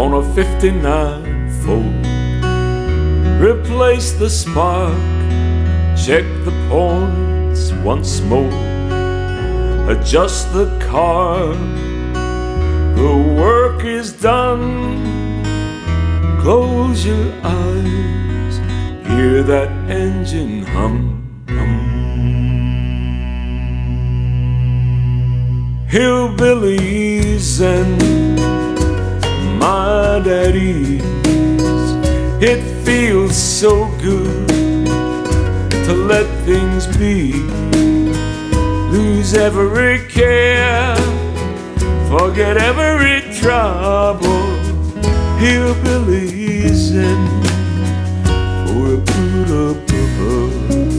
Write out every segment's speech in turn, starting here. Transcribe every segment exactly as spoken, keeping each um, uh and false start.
on a fifty-nine Ford. Replace the spark, check the points once more. Adjust the car, the work is done. Close your eyes, hear that engine hum, hum. Hillbillies and my daddies, it feels so good to let things be. Lose every care, forget every trouble. Hillbillies and for a Buddha.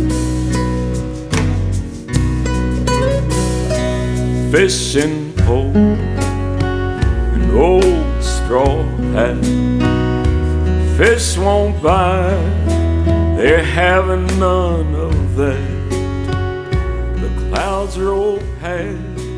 Fishing pole, an old straw hat. Fish won't bite, they're having none of that. The clouds roll past,